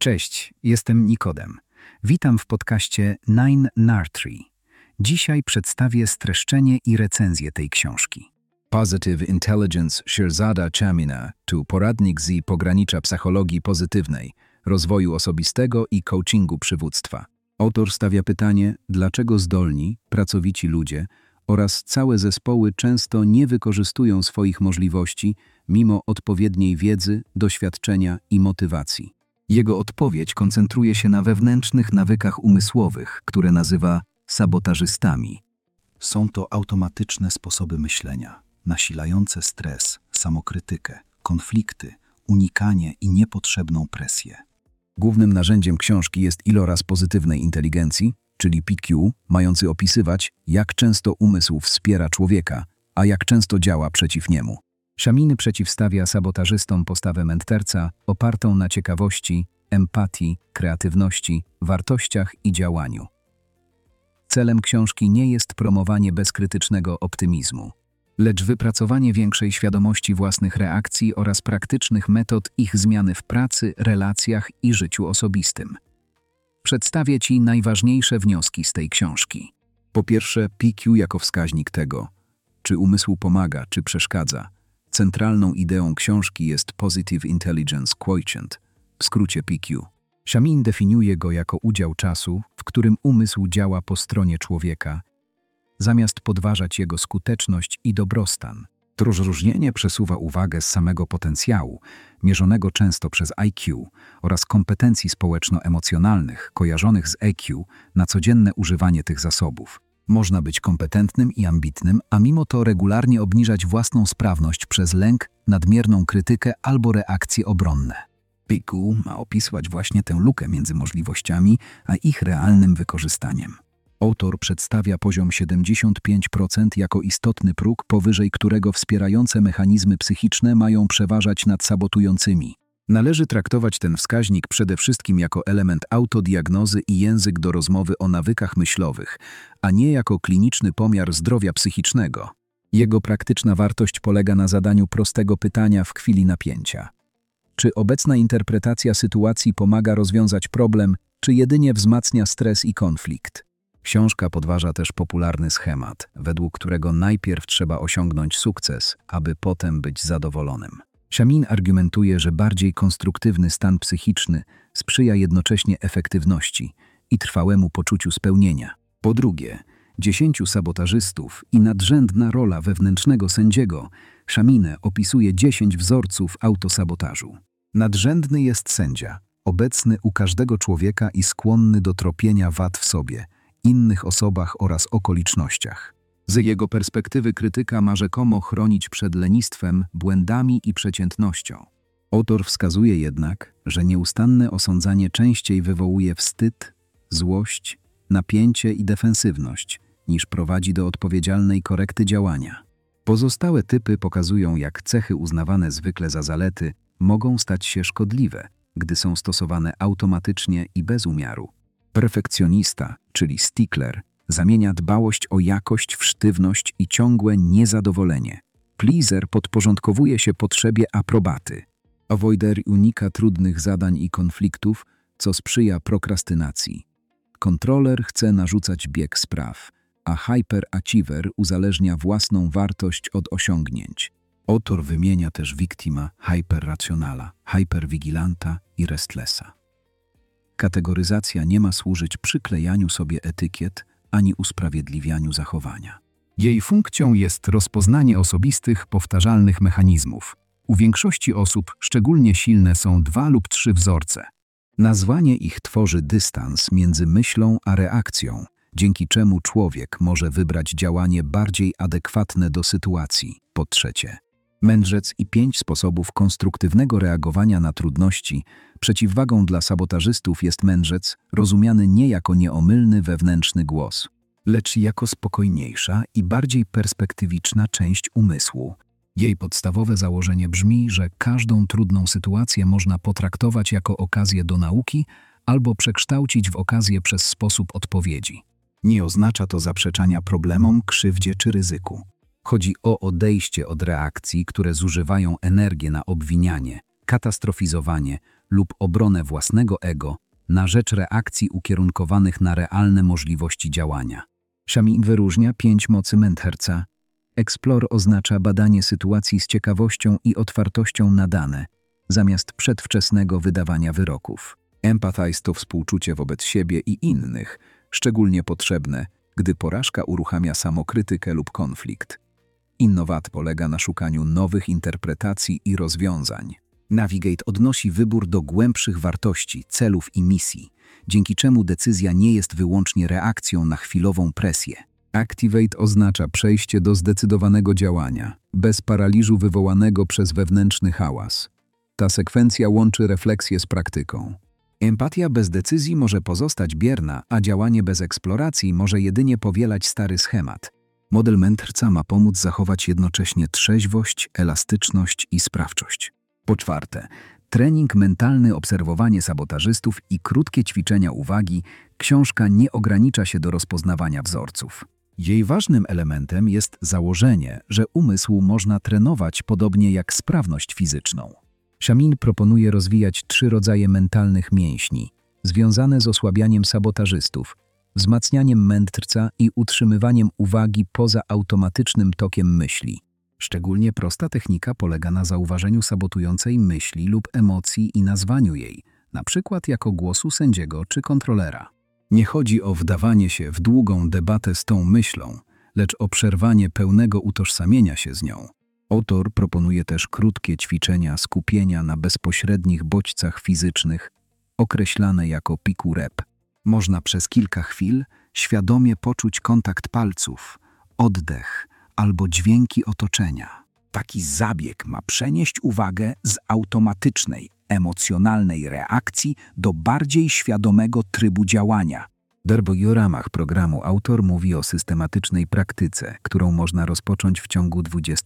Cześć, jestem Nikodem. Witam w podcaście Nine Nartree. Dzisiaj przedstawię streszczenie i recenzję tej książki. Positive Intelligence Shirzada Chamina to poradnik z pogranicza psychologii pozytywnej, rozwoju osobistego i coachingu przywództwa. Autor stawia pytanie, dlaczego zdolni, pracowici ludzie oraz całe zespoły często nie wykorzystują swoich możliwości mimo odpowiedniej wiedzy, doświadczenia i motywacji. Jego odpowiedź koncentruje się na wewnętrznych nawykach umysłowych, które nazywa sabotażystami. Są to automatyczne sposoby myślenia, nasilające stres, samokrytykę, konflikty, unikanie i niepotrzebną presję. Głównym narzędziem książki jest iloraz pozytywnej inteligencji, czyli PQ, mający opisywać, jak często umysł wspiera człowieka, a jak często działa przeciw niemu. Chaminy przeciwstawia sabotażystom postawę mędrca opartą na ciekawości, empatii, kreatywności, wartościach i działaniu. Celem książki nie jest promowanie bezkrytycznego optymizmu, lecz wypracowanie większej świadomości własnych reakcji oraz praktycznych metod ich zmiany w pracy, relacjach i życiu osobistym. Przedstawię Ci najważniejsze wnioski z tej książki. Po pierwsze, PQ jako wskaźnik tego, czy umysł pomaga, czy przeszkadza. Centralną ideą książki jest Positive Intelligence Quotient, w skrócie PQ. Chamin definiuje go jako udział czasu, w którym umysł działa po stronie człowieka, zamiast podważać jego skuteczność i dobrostan. To rozróżnienie przesuwa uwagę z samego potencjału, mierzonego często przez IQ, oraz kompetencji społeczno-emocjonalnych, kojarzonych z EQ, na codzienne używanie tych zasobów. Można być kompetentnym i ambitnym, a mimo to regularnie obniżać własną sprawność przez lęk, nadmierną krytykę albo reakcje obronne. PQ ma opisywać właśnie tę lukę między możliwościami a ich realnym wykorzystaniem. Autor przedstawia poziom 75% jako istotny próg, powyżej którego wspierające mechanizmy psychiczne mają przeważać nad sabotującymi. Należy traktować ten wskaźnik przede wszystkim jako element autodiagnozy i język do rozmowy o nawykach myślowych, a nie jako kliniczny pomiar zdrowia psychicznego. Jego praktyczna wartość polega na zadaniu prostego pytania w chwili napięcia. Czy obecna interpretacja sytuacji pomaga rozwiązać problem, czy jedynie wzmacnia stres i konflikt? Książka podważa też popularny schemat, według którego najpierw trzeba osiągnąć sukces, aby potem być zadowolonym. Chamin argumentuje, że bardziej konstruktywny stan psychiczny sprzyja jednocześnie efektywności i trwałemu poczuciu spełnienia. Po drugie, 10 sabotażystów i nadrzędna rola wewnętrznego sędziego. Chamin opisuje 10 wzorców autosabotażu. Nadrzędny jest sędzia, obecny u każdego człowieka i skłonny do tropienia wad w sobie, innych osobach oraz okolicznościach. Z jego perspektywy krytyka ma rzekomo chronić przed lenistwem, błędami i przeciętnością. Autor wskazuje jednak, że nieustanne osądzanie częściej wywołuje wstyd, złość, napięcie i defensywność, niż prowadzi do odpowiedzialnej korekty działania. Pozostałe typy pokazują, jak cechy uznawane zwykle za zalety mogą stać się szkodliwe, gdy są stosowane automatycznie i bez umiaru. Perfekcjonista, czyli stickler, zamienia dbałość o jakość w sztywność i ciągłe niezadowolenie. Pleaser podporządkowuje się potrzebie aprobaty. Avoider unika trudnych zadań i konfliktów, co sprzyja prokrastynacji. Kontroler chce narzucać bieg spraw, a hyperachiever uzależnia własną wartość od osiągnięć. Autor wymienia też wiktima, hyperracjonala, hyperwigilanta i restlessa. Kategoryzacja nie ma służyć przyklejaniu sobie etykiet ani usprawiedliwianiu zachowania. Jej funkcją jest rozpoznanie osobistych, powtarzalnych mechanizmów. U większości osób szczególnie silne są 2 lub 3 wzorce. Nazwanie ich tworzy dystans między myślą a reakcją, dzięki czemu człowiek może wybrać działanie bardziej adekwatne do sytuacji. Po trzecie, mędrzec i 5 sposobów konstruktywnego reagowania na trudności. Przeciwwagą dla sabotażystów jest mędrzec, rozumiany nie jako nieomylny wewnętrzny głos, lecz jako spokojniejsza i bardziej perspektywiczna część umysłu. Jej podstawowe założenie brzmi, że każdą trudną sytuację można potraktować jako okazję do nauki albo przekształcić w okazję przez sposób odpowiedzi. Nie oznacza to zaprzeczania problemom, krzywdzie czy ryzyku. Chodzi o odejście od reakcji, które zużywają energię na obwinianie, katastrofizowanie lub obronę własnego ego na rzecz reakcji ukierunkowanych na realne możliwości działania. Shamin wyróżnia 5 mocy Mędrca. Explore oznacza badanie sytuacji z ciekawością i otwartością na dane, zamiast przedwczesnego wydawania wyroków. Empathize to współczucie wobec siebie i innych, szczególnie potrzebne, gdy porażka uruchamia samokrytykę lub konflikt. Innowate polega na szukaniu nowych interpretacji i rozwiązań. Navigate odnosi wybór do głębszych wartości, celów i misji, dzięki czemu decyzja nie jest wyłącznie reakcją na chwilową presję. Activate oznacza przejście do zdecydowanego działania, bez paraliżu wywołanego przez wewnętrzny hałas. Ta sekwencja łączy refleksję z praktyką. Empatia bez decyzji może pozostać bierna, a działanie bez eksploracji może jedynie powielać stary schemat. Model Mędrca ma pomóc zachować jednocześnie trzeźwość, elastyczność i sprawczość. Po czwarte, trening mentalny, obserwowanie sabotażystów i krótkie ćwiczenia uwagi. Książka nie ogranicza się do rozpoznawania wzorców. Jej ważnym elementem jest założenie, że umysł można trenować podobnie jak sprawność fizyczną. Shamin proponuje rozwijać 3 rodzaje mentalnych mięśni, związane z osłabianiem sabotażystów, wzmacnianiem mędrca i utrzymywaniem uwagi poza automatycznym tokiem myśli. Szczególnie prosta technika polega na zauważeniu sabotującej myśli lub emocji i nazwaniu jej, na przykład jako głosu sędziego czy kontrolera. Nie chodzi o wdawanie się w długą debatę z tą myślą, lecz o przerwanie pełnego utożsamienia się z nią. Autor proponuje też krótkie ćwiczenia skupienia na bezpośrednich bodźcach fizycznych, określane jako piku rep. Można przez kilka chwil świadomie poczuć kontakt palców, oddech albo dźwięki otoczenia. Taki zabieg ma przenieść uwagę z automatycznej, emocjonalnej reakcji do bardziej świadomego trybu działania. W ramach programu autor mówi o systematycznej praktyce, którą można rozpocząć w ciągu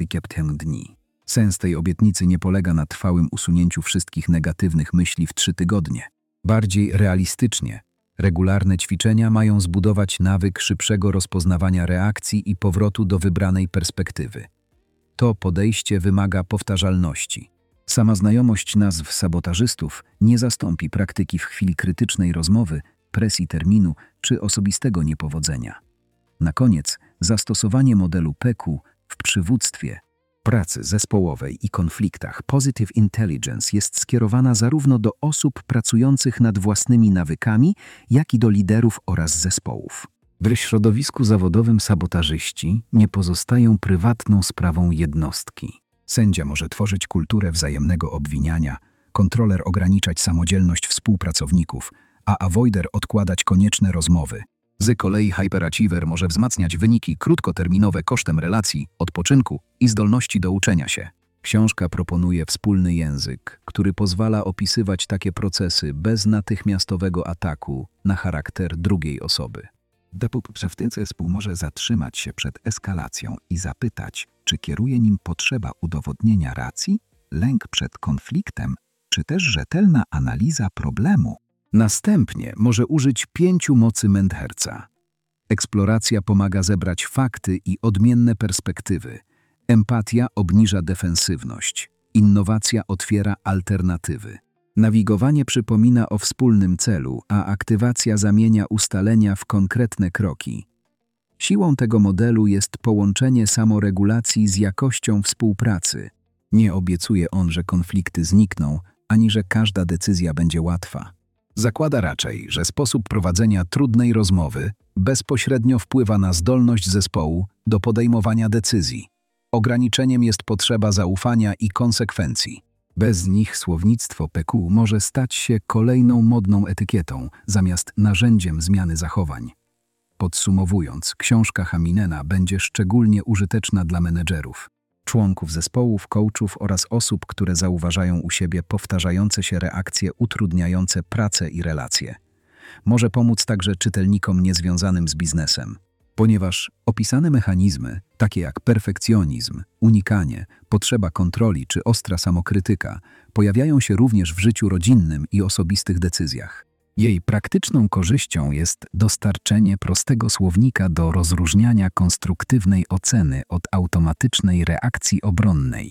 25 dni. Sens tej obietnicy nie polega na trwałym usunięciu wszystkich negatywnych myśli w 3 tygodnie. Bardziej realistycznie, regularne ćwiczenia mają zbudować nawyk szybszego rozpoznawania reakcji i powrotu do wybranej perspektywy. To podejście wymaga powtarzalności. Sama znajomość nazw sabotażystów nie zastąpi praktyki w chwili krytycznej rozmowy, presji terminu czy osobistego niepowodzenia. Na koniec, zastosowanie modelu PEQ w przywództwie, pracy zespołowej i konfliktach Positive Intelligence jest skierowana zarówno do osób pracujących nad własnymi nawykami, jak i do liderów oraz zespołów. W środowisku zawodowym sabotażyści nie pozostają prywatną sprawą jednostki. Sędzia może tworzyć kulturę wzajemnego obwiniania, kontroler ograniczać samodzielność współpracowników, a avoider odkładać konieczne rozmowy. Z kolei hyperachiever może wzmacniać wyniki krótkoterminowe kosztem relacji, odpoczynku i zdolności do uczenia się. Książka proponuje wspólny język, który pozwala opisywać takie procesy bez natychmiastowego ataku na charakter drugiej osoby. Przewodniczący zespół może zatrzymać się przed eskalacją i zapytać, czy kieruje nim potrzeba udowodnienia racji, lęk przed konfliktem, czy też rzetelna analiza problemu. Następnie może użyć 5 mocy Mędrca. Eksploracja pomaga zebrać fakty i odmienne perspektywy. Empatia obniża defensywność. Innowacja otwiera alternatywy. Nawigowanie przypomina o wspólnym celu, a aktywacja zamienia ustalenia w konkretne kroki. Siłą tego modelu jest połączenie samoregulacji z jakością współpracy. Nie obiecuje on, że konflikty znikną, ani że każda decyzja będzie łatwa. Zakłada raczej, że sposób prowadzenia trudnej rozmowy bezpośrednio wpływa na zdolność zespołu do podejmowania decyzji. Ograniczeniem jest potrzeba zaufania i konsekwencji. Bez nich słownictwo PEQ może stać się kolejną modną etykietą, zamiast narzędziem zmiany zachowań. Podsumowując, książka Haminena będzie szczególnie użyteczna dla menedżerów, członków zespołów, coachów oraz osób, które zauważają u siebie powtarzające się reakcje utrudniające pracę i relacje. Może pomóc także czytelnikom niezwiązanym z biznesem, ponieważ opisane mechanizmy, takie jak perfekcjonizm, unikanie, potrzeba kontroli czy ostra samokrytyka, pojawiają się również w życiu rodzinnym i osobistych decyzjach. Jej praktyczną korzyścią jest dostarczenie prostego słownika do rozróżniania konstruktywnej oceny od automatycznej reakcji obronnej.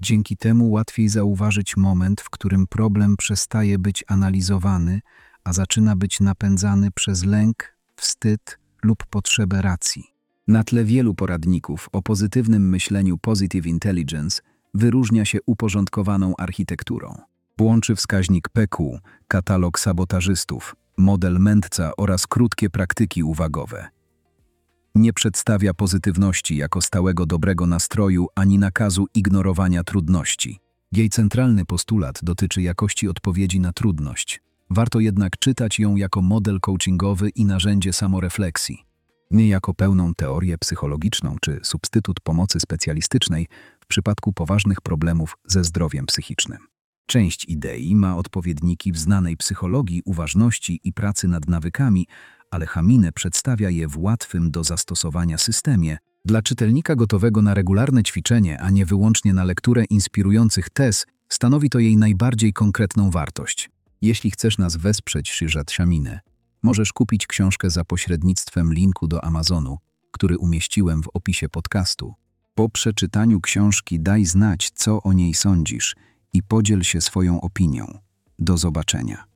Dzięki temu łatwiej zauważyć moment, w którym problem przestaje być analizowany, a zaczyna być napędzany przez lęk, wstyd lub potrzebę racji. Na tle wielu poradników o pozytywnym myśleniu Positive Intelligence wyróżnia się uporządkowaną architekturą. Łączy wskaźnik PQ, katalog sabotażystów, model mędrca oraz krótkie praktyki uwagowe. Nie przedstawia pozytywności jako stałego dobrego nastroju ani nakazu ignorowania trudności. Jej centralny postulat dotyczy jakości odpowiedzi na trudność. Warto jednak czytać ją jako model coachingowy i narzędzie samorefleksji, nie jako pełną teorię psychologiczną czy substytut pomocy specjalistycznej w przypadku poważnych problemów ze zdrowiem psychicznym. Część idei ma odpowiedniki w znanej psychologii uważności i pracy nad nawykami, ale Hamine przedstawia je w łatwym do zastosowania systemie. Dla czytelnika gotowego na regularne ćwiczenie, a nie wyłącznie na lekturę inspirujących tez, stanowi to jej najbardziej konkretną wartość. Jeśli chcesz nas wesprzeć, Shirzad Shamine, możesz kupić książkę za pośrednictwem linku do Amazonu, który umieściłem w opisie podcastu. Po przeczytaniu książki daj znać, co o niej sądzisz i podziel się swoją opinią. Do zobaczenia.